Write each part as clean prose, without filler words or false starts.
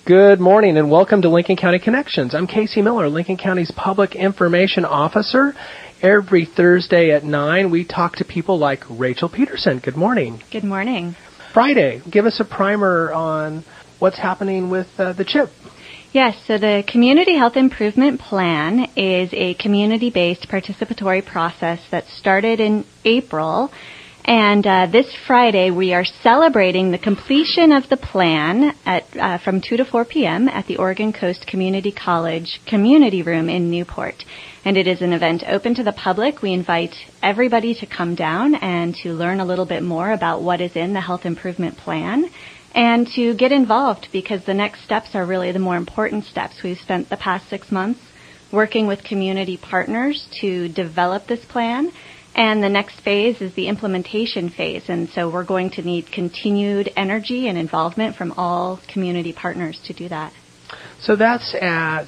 Good morning and welcome to Lincoln County Connections. I'm Casey Miller, Lincoln County's Public Information Officer. Every Thursday at 9, we talk to people like Rachel Peterson. Good morning. Good morning. Friday, give us a primer on what's happening with the CHIP. Yes, so the Community Health Improvement Plan is a community-based participatory process that started in April. And this Friday, we are celebrating the completion of the plan from 2 to 4 p.m. at the Oregon Coast Community College Community Room in Newport. And it is an event open to the public. We invite everybody to come down and to learn a little bit more about what is in the Health Improvement Plan and to get involved, because the next steps are really the more important steps. We've spent the past 6 months working with community partners to develop this plan. And the next phase is the implementation phase. And so we're going to need continued energy and involvement from all community partners to do that. So that's at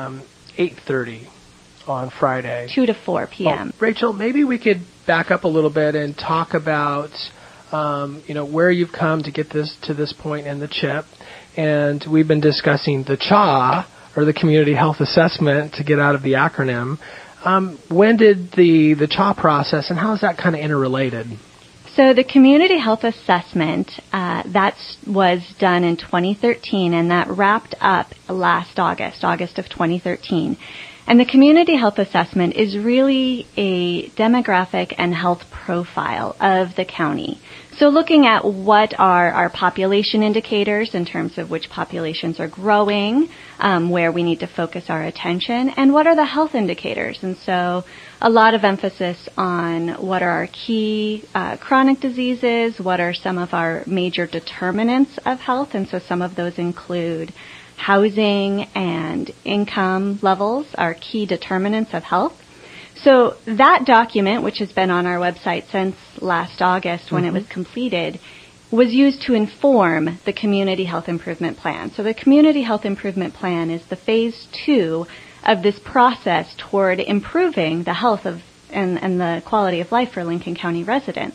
8:30 on Friday. 2 to 4 p.m. Rachel, maybe we could back up a little bit and talk about where you've come to get to this point in the CHIP. And we've been discussing the CHA, or the Community Health Assessment, to get out of the acronym. When did the CHA process, and how is that kind of interrelated? So the Community Health Assessment, that was done in 2013, and that wrapped up last August of 2013. And the Community Health Assessment is really a demographic and health profile of the county. So looking at what are our population indicators in terms of which populations are growing, where we need to focus our attention, and what are the health indicators. And so a lot of emphasis on what are our key chronic diseases, what are some of our major determinants of health, and so some of those include housing and income levels are key determinants of health. So that document, which has been on our website since last August when it was completed, was used to inform the Community Health Improvement Plan. So the Community Health Improvement Plan is the phase 2 of this process toward improving the health of and the quality of life for Lincoln County residents.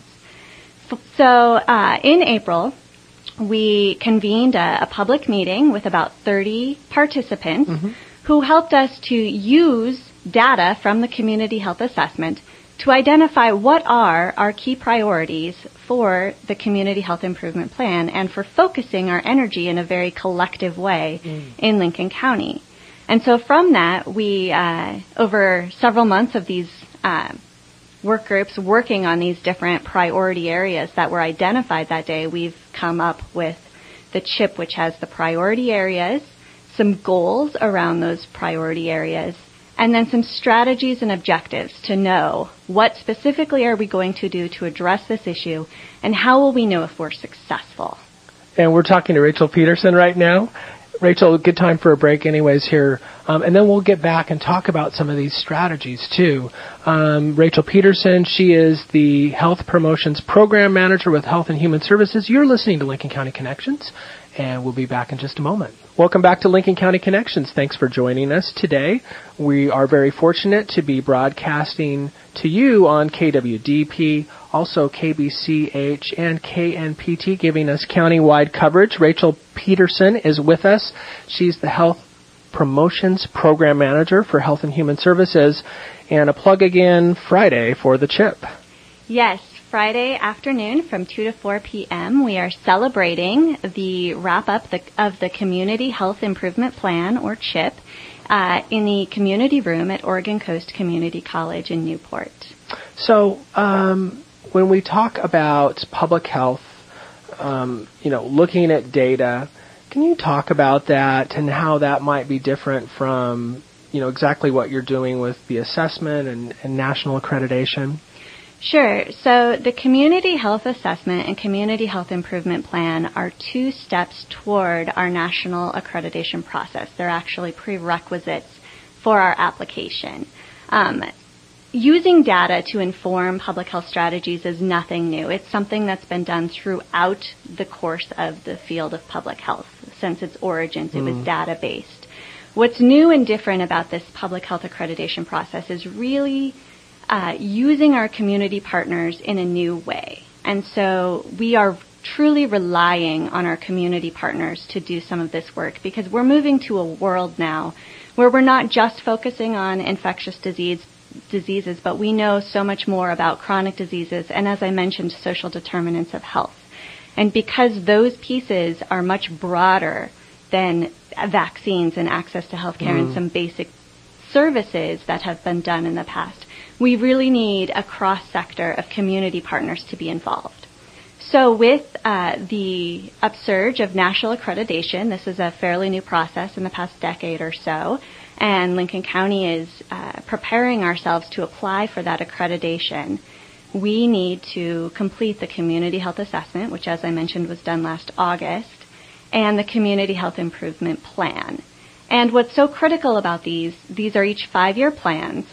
So in April, we convened a public meeting with about 30 participants who helped us to use data from the Community Health Assessment to identify what are our key priorities for the Community Health Improvement Plan and for focusing our energy in a very collective way in Lincoln County. And so from that, we, over several months of these work groups working on these different priority areas that were identified that day, we've come up with the CHIP, which has the priority areas, some goals around those priority areas, and then some strategies and objectives to know what specifically are we going to do to address this issue, and how will we know if we're successful. And we're talking to Rachel Peterson right now. Rachel, good time for a break anyways here. And then we'll get back and talk about some of these strategies too. Rachel Peterson, she is the Health Promotions Program Manager with Health and Human Services. You're listening to Lincoln County Connections, and we'll be back in just a moment. Welcome back to Lincoln County Connections. Thanks for joining us today. We are very fortunate to be broadcasting to you on KWDP, also KBCH and KNPT, giving us county-wide coverage. Rachel Peterson is with us. She's the Health Promotions Program Manager for Health and Human Services. And a plug again, Friday for the CHIP. Yes, Friday afternoon from 2 to 4 p.m. we are celebrating the wrap-up of the Community Health Improvement Plan, or CHIP, in the community room at Oregon Coast Community College in Newport. So when we talk about public health, looking at data, can you talk about that and how that might be different from, exactly what you're doing with the assessment and national accreditation? Sure. So the Community Health Assessment and Community Health Improvement Plan are 2 steps toward our national accreditation process. They're actually prerequisites for our application. Using data to inform public health strategies is nothing new. It's something that's been done throughout the course of the field of public health. Since its origins, it was data-based. What's new and different about this public health accreditation process is really using our community partners in a new way. And so we are truly relying on our community partners to do some of this work, because we're moving to a world now where we're not just focusing on infectious diseases, but we know so much more about chronic diseases and, as I mentioned, social determinants of health. And because those pieces are much broader than vaccines and access to healthcare and some basic services that have been done in the past, we really need a cross-sector of community partners to be involved. So with the upsurge of national accreditation, this is a fairly new process in the past decade or so, and Lincoln County is preparing ourselves to apply for that accreditation. We need to complete the community health assessment, which, as I mentioned, was done last August, and the community health improvement plan. And what's so critical about these are each 5-year plans.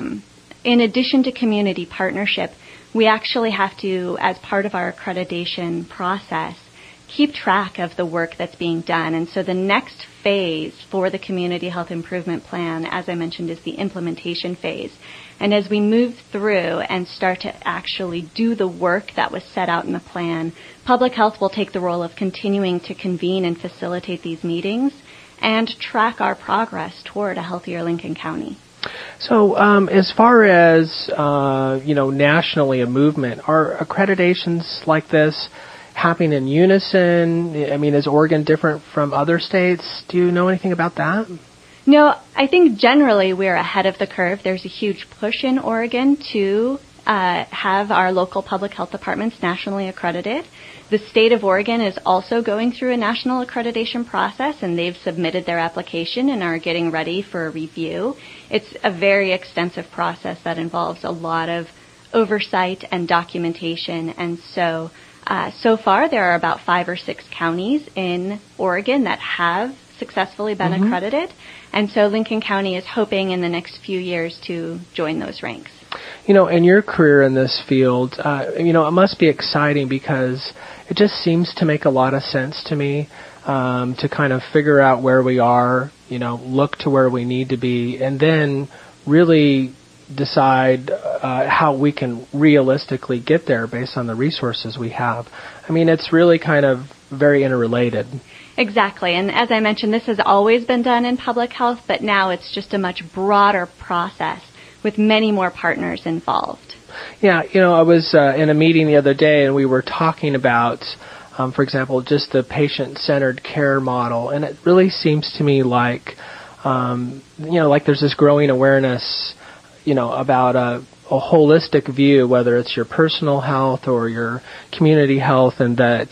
In addition to community partnership, we actually have to, as part of our accreditation process, keep track of the work that's being done. And so the next phase for the community health improvement plan, as I mentioned, is the implementation phase. And as we move through and start to actually do the work that was set out in the plan, public health will take the role of continuing to convene and facilitate these meetings and track our progress toward a healthier Lincoln County. So as far as, nationally a movement, are accreditations like this happening in unison? I mean, is Oregon different from other states? Do you know anything about that? No, I think generally we're ahead of the curve. There's a huge push in Oregon to have our local public health departments nationally accredited. The state of Oregon is also going through a national accreditation process, and they've submitted their application and are getting ready for a review. It's a very extensive process that involves a lot of oversight and documentation, and so far there are about 5 or 6 counties in Oregon that have successfly been accredited, and so Lincoln County is hoping in the next few years to join those ranks. In your career in this field, it must be exciting because it just seems to make a lot of sense to me to kind of figure out where we are, look to where we need to be, and then really decide how we can realistically get there based on the resources we have. I mean, it's really kind of very interrelated. Exactly. And as I mentioned, this has always been done in public health, but now it's just a much broader process with many more partners involved. Yeah, I was in a meeting the other day, and we were talking about, for example, just the patient-centered care model, and it really seems to me like, like there's this growing awareness, about a holistic view, whether it's your personal health or your community health, and that,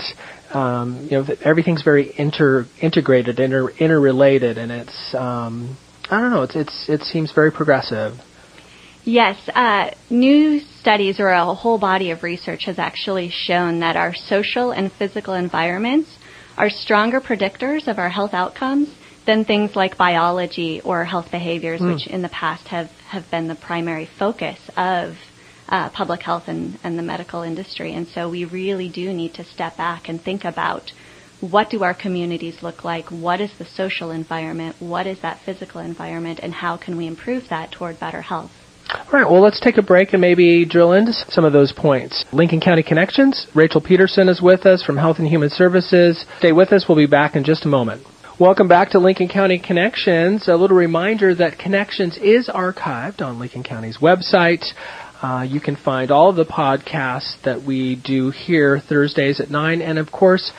that everything's very integrated, interrelated, and it's, I don't know, it seems very progressive. Yes, new studies or a whole body of research has actually shown that our social and physical environments are stronger predictors of our health outcomes than things like biology or health behaviors, which in the past have been the primary focus of public health and the medical industry. And so we really do need to step back and think about what do our communities look like, what is the social environment, what is that physical environment, and how can we improve that toward better health. All right, well, let's take a break and maybe drill into some of those points. Lincoln County Connections, Rachel Peterson is with us from Health and Human Services. Stay with us. We'll be back in just a moment. Welcome back to Lincoln County Connections. A little reminder that Connections is archived on Lincoln County's website. You can find all of the podcasts that we do here Thursdays at 9. And, of course,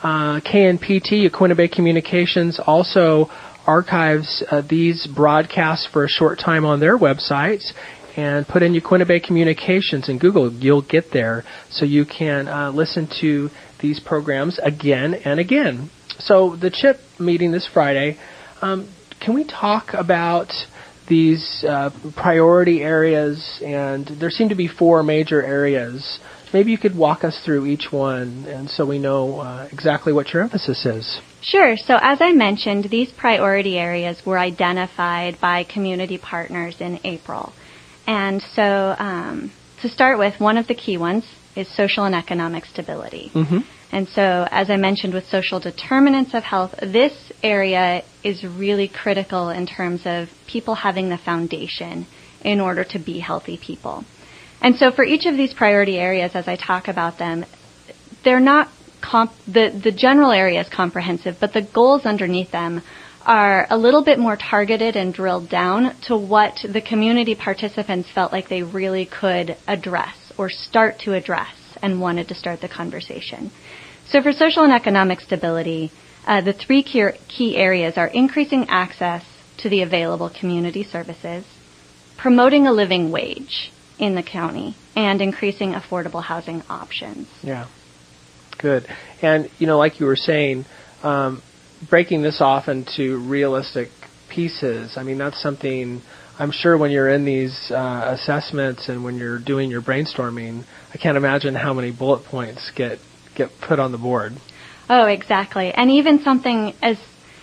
KNPT, Yaquina Bay Communications, also archives these broadcasts for a short time on their websites, and put in Yaquina Bay Communications in Google. You'll get there, so you can listen to these programs again and again. So the CHIP meeting this Friday, can we talk about these priority areas? And there seem to be 4 major areas. Maybe you could walk us through each one, and so we know exactly what your emphasis is. Sure. So as I mentioned, these priority areas were identified by community partners in April. And so to start with, one of the key ones is social and economic stability. And so as I mentioned with social determinants of health, this area is really critical in terms of people having the foundation in order to be healthy people. And so for each of these priority areas, as I talk about them, they're not the general area is comprehensive, but the goals underneath them are a little bit more targeted and drilled down to what the community participants felt like they really could address or start to address and wanted to start the conversation. So for social and economic stability, the three key areas are increasing access to the available community services, promoting a living wage in the county, and increasing affordable housing options. Yeah, good. And, like you were saying, breaking this off into realistic pieces, I mean, that's something I'm sure when you're in these assessments and when you're doing your brainstorming, I can't imagine how many bullet points get put on the board. Oh, exactly. And even something as,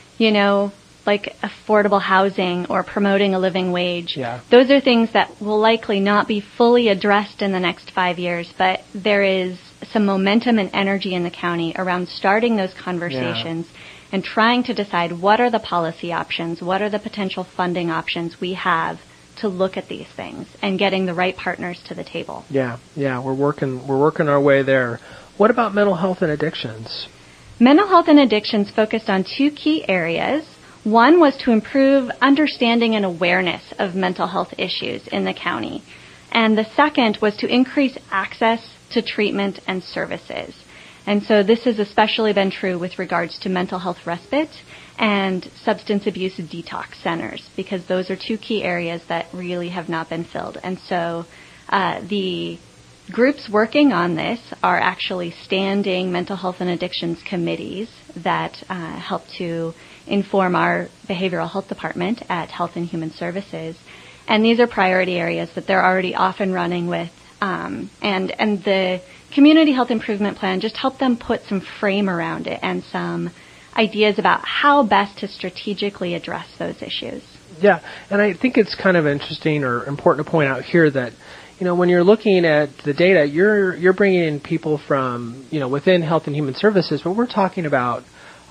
like affordable housing or promoting a living wage. Yeah. Those are things that will likely not be fully addressed in the next 5 years, but there is some momentum and energy in the county around starting those conversations and trying to decide what are the policy options, what are the potential funding options we have to look at these things and getting the right partners to the table. Yeah, we're working our way there. What about mental health and addictions? Mental health and addictions focused on two key areas. One was to improve understanding and awareness of mental health issues in the county. And the second was to increase access to treatment and services. And so this has especially been true with regards to mental health respite and substance abuse detox centers, because those are two key areas that really have not been filled. And so the groups working on this are actually standing mental health and addictions committees that help to inform our behavioral health department at Health and Human Services. And these are priority areas that they're already off and running with. And the Community Health Improvement Plan just helped them put some frame around it and some ideas about how best to strategically address those issues. Yeah, and I think it's kind of interesting or important to point out here that, when you're looking at the data, you're bringing in people from, within Health and Human Services, but we're talking about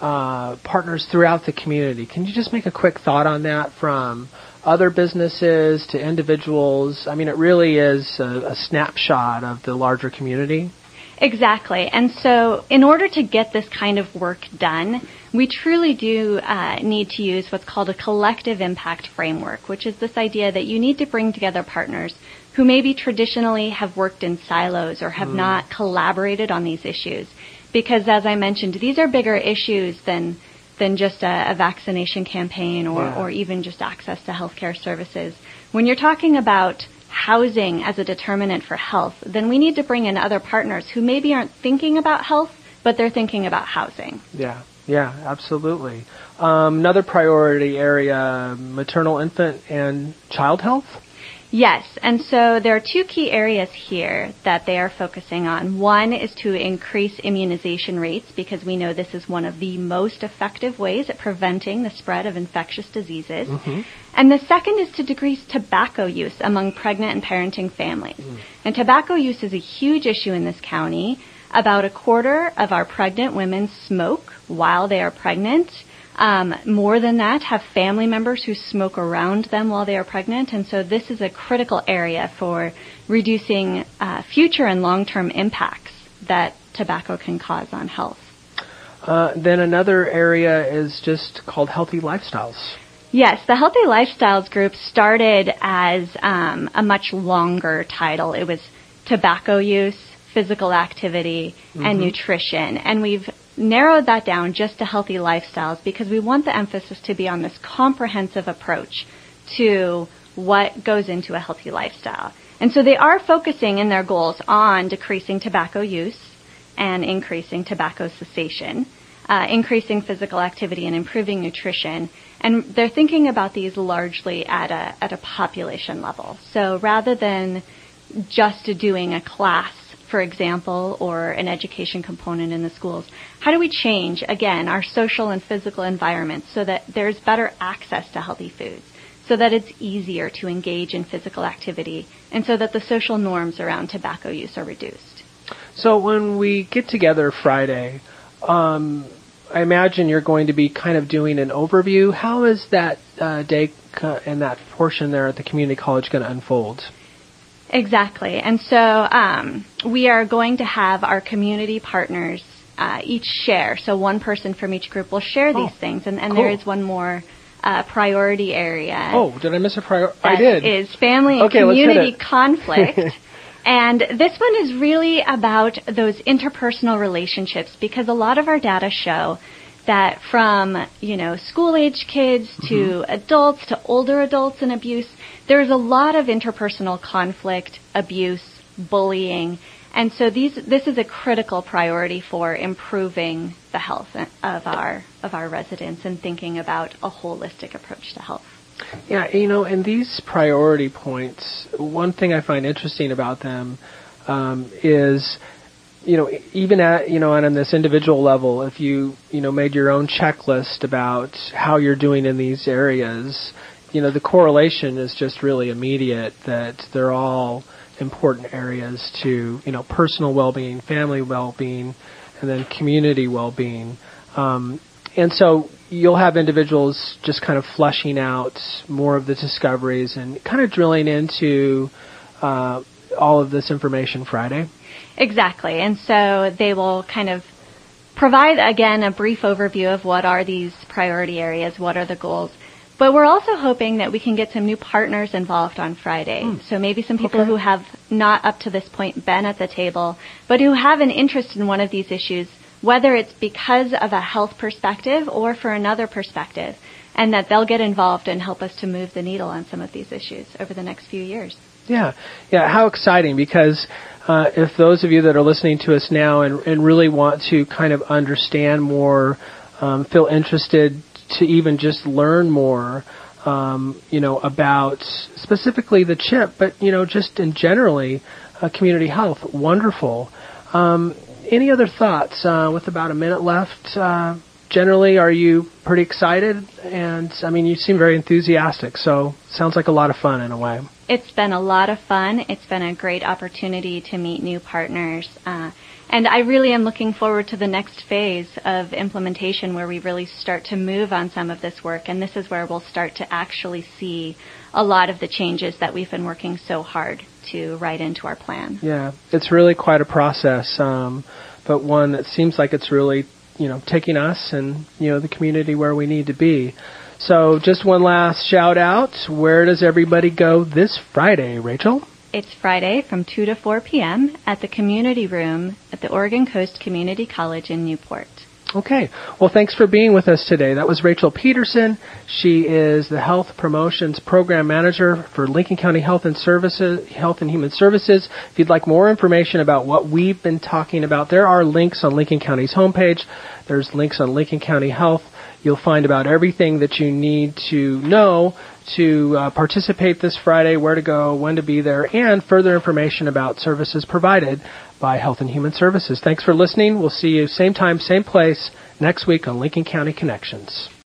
partners throughout the community. Can you just make a quick thought on that, from other businesses to individuals? I mean, it really is a snapshot of the larger community. Exactly. And so in order to get this kind of work done, we truly do need to use what's called a collective impact framework, which is this idea that you need to bring together partners who maybe traditionally have worked in silos or have not collaborated on these issues. Because as I mentioned, these are bigger issues than just a vaccination campaign or even just access to healthcare services. When you're talking about housing as a determinant for health, then we need to bring in other partners who maybe aren't thinking about health, but they're thinking about housing. Yeah, absolutely. Another priority area, maternal, infant, and child health? Yes, and so there are two key areas here that they are focusing on. One is to increase immunization rates, because we know this is one of the most effective ways at preventing the spread of infectious diseases. Mm-hmm. And the second is to decrease tobacco use among pregnant and parenting families. And tobacco use is a huge issue in this county. About a quarter of our pregnant women smoke while they are pregnant. More than that, have family members who smoke around them while they are pregnant. And so this is a critical area for reducing future and long-term impacts that tobacco can cause on health. Then another area is just called Healthy Lifestyles. Yes, the Healthy Lifestyles group started as a much longer title. It was tobacco use, physical activity, and nutrition. And we've narrowed that down just to healthy lifestyles because we want the emphasis to be on this comprehensive approach to what goes into a healthy lifestyle. And so they are focusing in their goals on decreasing tobacco use and increasing tobacco cessation, increasing physical activity and improving nutrition. And they're thinking about these largely at a population level. So rather than just doing a class, for example, or an education component in the schools, how do we change, again, our social and physical environment so that there's better access to healthy foods, so that it's easier to engage in physical activity, and so that the social norms around tobacco use are reduced? So when we get together Friday, I imagine you're going to be kind of doing an overview. How is that day and that portion there at the community college going to unfold? Exactly. And so we are going to have our community partners each share. So one person from each group will share these things, and cool. there is one more priority area. Oh, did I miss a priority? I did. Is family and community conflict. And this one is really about those interpersonal relationships, because a lot of our data show that from, school-age kids to adults to older adults in abuse, there's a lot of interpersonal conflict, abuse, bullying. And so this is a critical priority for improving the health of our residents and thinking about a holistic approach to health. Yeah, and these priority points, one thing I find interesting about them is, even at, on this individual level, if you, made your own checklist about how you're doing in these areas, the correlation is just really immediate that they're all important areas to, personal well-being, family well-being, and then community well-being. And so you'll have individuals just kind of fleshing out more of the discoveries and kind of drilling into all of this information Friday. Exactly. And so they will kind of provide, again, a brief overview of what are these priority areas, what are the goals. But we're also hoping that we can get some new partners involved on Friday. So maybe some people who have not up to this point been at the table, but who have an interest in one of these issues, whether it's because of a health perspective or for another perspective, and that they'll get involved and help us to move the needle on some of these issues over the next few years. Yeah, how exciting, because if those of you that are listening to us now and really want to kind of understand more, feel interested to even just learn more, about specifically the CHIP, but, just in generally community health, wonderful. Any other thoughts with about a minute left? Generally, are you pretty excited? And, you seem very enthusiastic, so sounds like a lot of fun in a way. It's been a lot of fun. It's been a great opportunity to meet new partners. And I really am looking forward to the next phase of implementation where we really start to move on some of this work. And this is where we'll start to actually see a lot of the changes that we've been working so hard to write into our plan. Yeah, it's really quite a process, but one that seems like it's really, taking us and, the community where we need to be. So just one last shout out. Where does everybody go this Friday, Rachel? It's Friday from 2 to 4 p.m. at the community room at the Oregon Coast Community College in Newport. Okay. Well, thanks for being with us today. That was Rachel Peterson. She is the Health Promotions Program Manager for Lincoln County Health and Human Services. If you'd like more information about what we've been talking about, there are links on Lincoln County's homepage. There's links on Lincoln County Health. You'll find about everything that you need to know to participate this Friday, where to go, when to be there, and further information about services provided by Health and Human Services. Thanks for listening. We'll see you same time, same place next week on Lincoln County Connections.